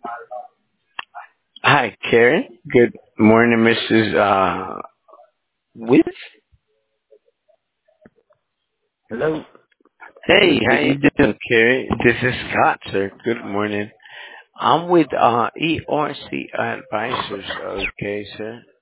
Hi, Karen. Good morning, Mrs. Wiz. Hello. Hey, how Good you evening. doing, Karen? This is Scott, sir. Good morning. I'm with ERC Advisors. Okay, sir.